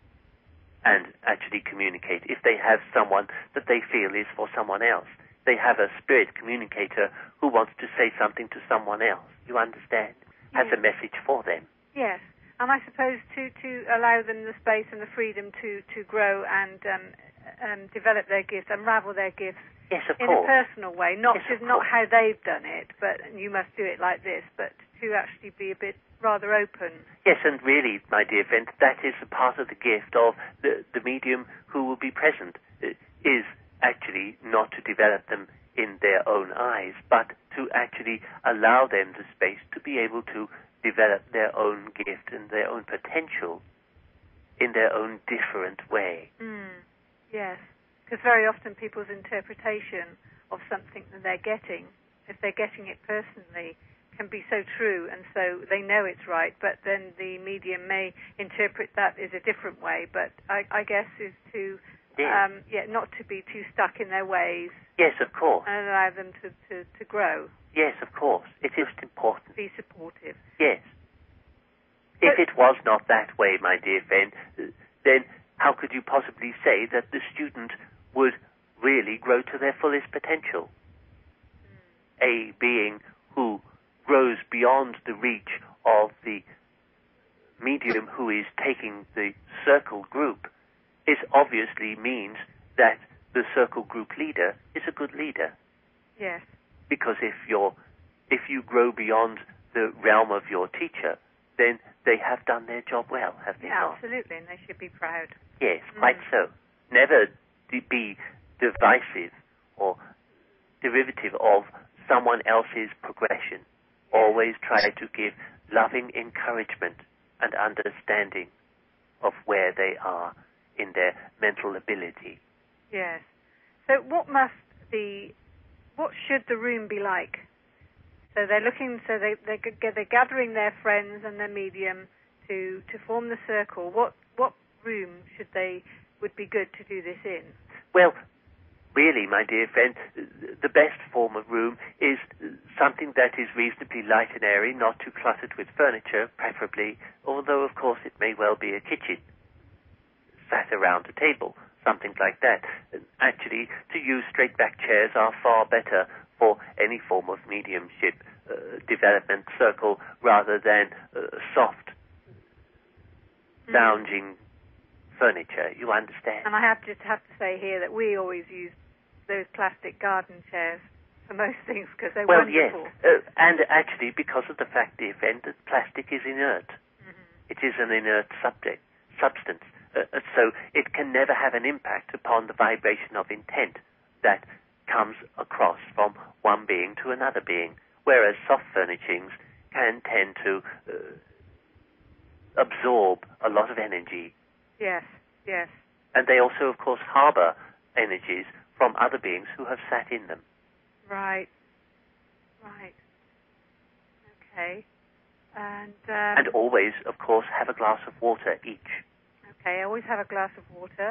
and actually communicate if they have someone that they feel is for someone else. They have a spirit communicator who wants to say something to someone else. You understand? Has yes. a message for them. Yes. And I suppose to, to allow them the space and the freedom to, to grow and um, um, develop their gifts, unravel their gifts yes, of in course. a personal way, not yes, just not how they've done it, but you must do it like this, but to actually be a bit rather open. Yes, and really, my dear friend, that is a part of the gift of the, the medium who will be present, uh, is actually not to develop them in their own eyes, but to actually allow them the space to be able to develop their own gift and their own potential in their own different way. Mm, yes, because very often people's interpretation of something that they're getting, if they're getting it personally, can be so true, and so they know it's right, but then the medium may interpret that as a different way, but I, I guess is to Yes. Um, yeah, not to be too stuck in their ways. Yes, of course. And allow them to, to, to grow. Yes, of course. It is important. Be supportive. Yes. But if it was not that way, my dear friend, then how could you possibly say that the student would really grow to their fullest potential? Mm. A being who grows beyond the reach of the medium who is taking the circle group, it obviously means that the circle group leader is a good leader. Yes. Because if you're, if you grow beyond the realm of your teacher, then they have done their job well, have they yeah, not? Absolutely, and they should be proud. Yes, mm. quite so. Never be divisive or derivative of someone else's progression. Always try to give loving encouragement and understanding of where they are in their mental ability. Yes. So what must the, what should the room be like? So they're looking, so they, they, they're gathering their friends and their medium to, to form the circle. What, what room should they, would be good to do this in? Well, really, my dear friend, the best form of room is something that is reasonably light and airy, not too cluttered with furniture, preferably, although, of course, it may well be a kitchen, sat around a table, something like that. Actually, to use straight-back chairs are far better for any form of mediumship uh, development circle rather than uh, soft, mm-hmm. lounging furniture. You understand? And I have just have to say here that we always use those plastic garden chairs for most things because they're well, wonderful. Well, yes, uh, and actually because of the fact, dear friend, that plastic is inert. Mm-hmm. It is an inert subject, substance. Uh, so it can never have an impact upon the vibration of intent that comes across from one being to another being, whereas soft furnishings can tend to uh, absorb a lot of energy. Yes, yes. And they also, of course, harbor energies from other beings who have sat in them. Right, right. Okay. And, um, and always, of course, have a glass of water each. Okay, always have a glass of water.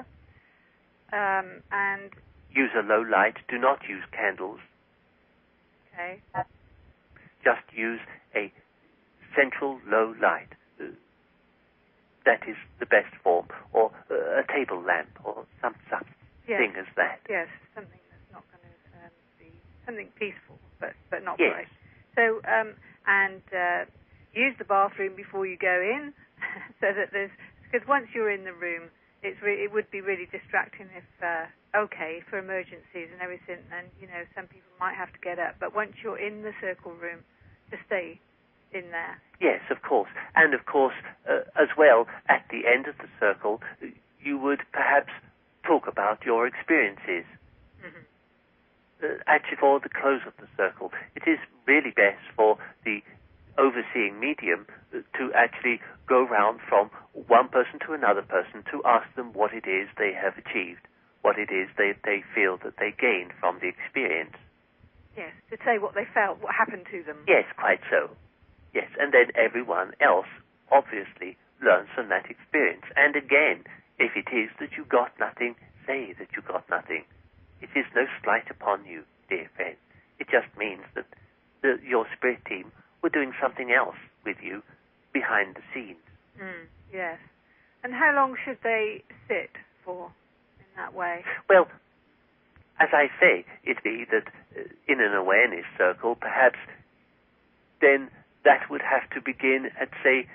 Um, and use a low light. Do not use candles. Okay. Just use a central low light. Uh, that is the best form. Or uh, a table lamp or some such yes. thing as that. Yes, something that's not going to um, be something peaceful, but, but not yes. bright. So, um, and uh, use the bathroom before you go in so that there's, because once you're in the room, it's re- it would be really distracting if, uh, okay, for emergencies and everything, and, you know, some people might have to get up. But once you're in the circle room, to stay in there. Yes, of course. And, of course, uh, as well, at the end of the circle, you would perhaps talk about your experiences. Mm-hmm. Uh, actually, for the close of the circle, it is really best for the overseeing medium to actually go round from one person to another person to ask them what it is they have achieved, what it is they, they feel that they gained from the experience. Yes, to say what they felt, what happened to them. Yes, quite so. Yes, and then everyone else obviously learns from that experience. And again, if it is that you got nothing, say that you got nothing. It is no slight upon you, dear friend. It just means that the, your spirit team were doing something else with you behind the scenes. Mm, yes. And how long should they sit for in that way? Well, as I say, it be that uh, in an awareness circle, perhaps then that would have to begin at, say,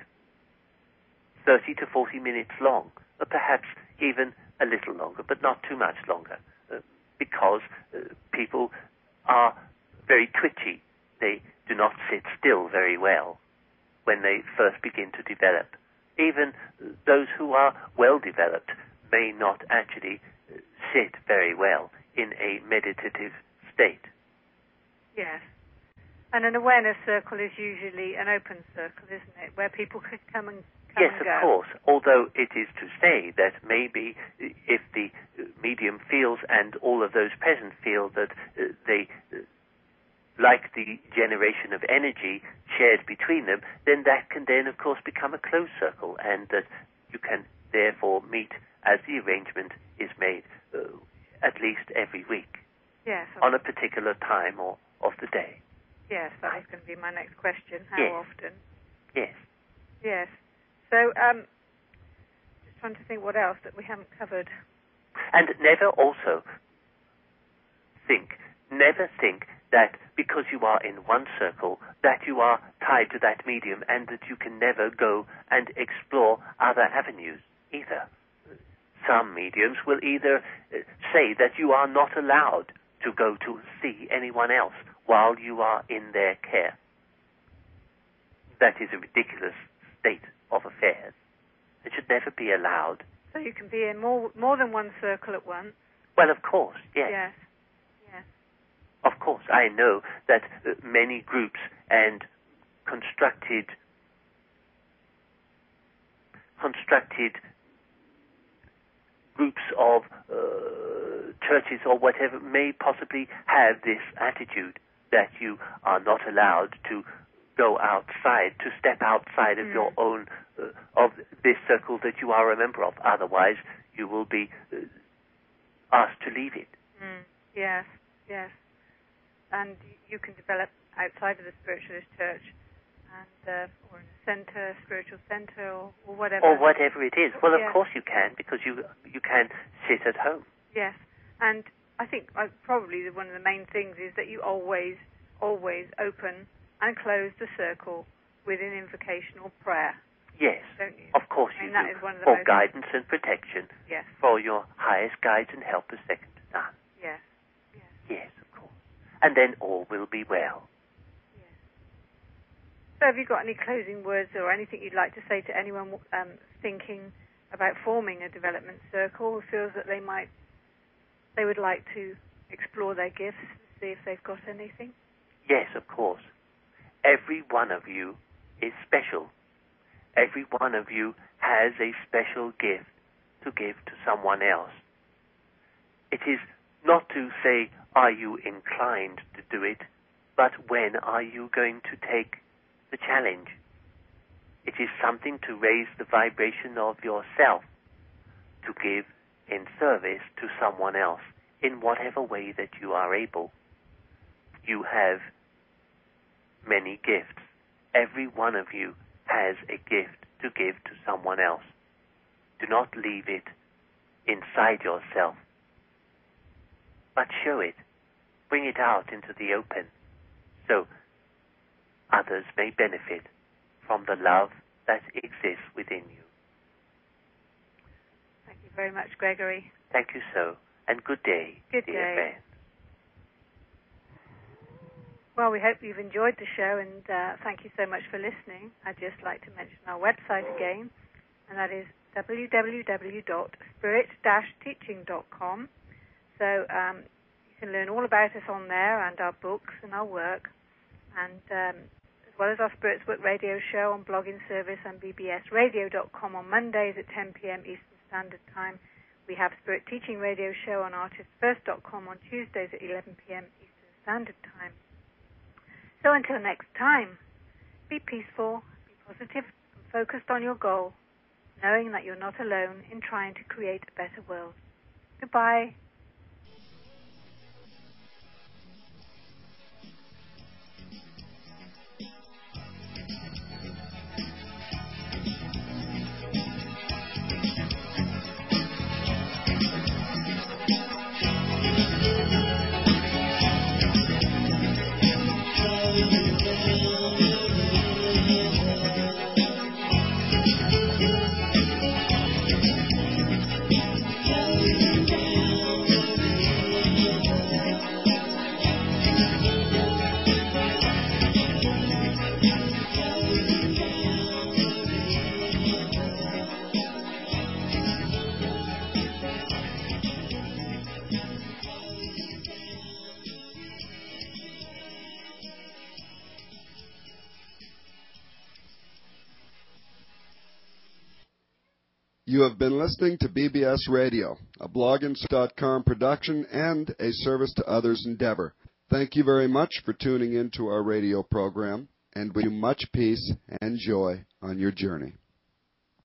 thirty to forty minutes long, or perhaps even a little longer, but not too much longer, uh, because uh, people are very twitchy. They do not sit still very well when they first begin to develop. Even those who are well developed may not actually uh, sit very well in a meditative state. Yes. And an awareness circle is usually an open circle, isn't it, where people could come and come Yes, and go? of course, although it is to say that maybe if the medium feels and all of those present feel that uh, they uh, like the generation of energy shared between them, then that can then, of course, become a closed circle, and that you can therefore meet as the arrangement is made uh, at least every week. Yes. On a particular time or of the day. Yes, that was going to be my next question. How yes. often? Yes. Yes. So, um, just trying to think what else that we haven't covered. And never also think, never think that because you are in one circle, that you are tied to that medium and that you can never go and explore other avenues either. Some mediums will either say that you are not allowed to go to see anyone else while you are in their care. That is a ridiculous state of affairs. It should never be allowed. So you can be in more more than one circle at once? Well, of course, yes. Yes. Yes. Of course, I know that uh, many groups and constructed constructed groups of uh, churches or whatever may possibly have this attitude that you are not allowed to go outside, to step outside of mm. your own, uh, of this circle that you are a member of. Otherwise, you will be uh, asked to leave it. Mm. Yes, yes. And you can develop outside of the spiritualist church, and uh, or in a center, spiritual center, or, or whatever. Or whatever it is. Well, yes. of course you can, because you you can sit at home. Yes, and I think uh, probably one of the main things is that you always, always open and close the circle with an invocation or prayer. Yes, don't you? of course I mean, you that do. is one of the for most guidance and protection. Yes. For your highest guides and helpers, second to none. Yes. Yes. Yes, of course. And then all will be well. Yes. So have you got any closing words or anything you'd like to say to anyone um, thinking about forming a development circle who feels that they might, they would like to explore their gifts, see if they've got anything? Yes, of course. Every one of you is special. Every one of you has a special gift to give to someone else. It is not to say, are you inclined to do it, but when are you going to take the challenge? It is something to raise the vibration of yourself, to give in service to someone else in whatever way that you are able. You have many gifts. Every one of you has a gift to give to someone else. Do not leave it inside yourself, but show it. Bring it out into the open so others may benefit from the love that exists within you. Thank you you very much, Gregory. Thank you so. And good day, Good dear day. friends. Well, we hope you've enjoyed the show, and uh, thank you so much for listening. I'd just like to mention our website again, and that is w w w dot spirit dash teaching dot com. So um, you can learn all about us on there and our books and our work, and um, as well as our Spirits Work radio show on blogging service and b b s radio dot com on Mondays at ten p.m. Eastern Standard Time. We have Spirit Teaching radio show on artist first dot com on Tuesdays at eleven p.m. Eastern Standard Time. So until next time, be peaceful, be positive, and focused on your goal, knowing that you're not alone in trying to create a better world. Goodbye. You have been listening to B B S Radio, a blogging dot com production and a service to others endeavor. Thank you very much for tuning in to our radio program, and wish you much peace and joy on your journey.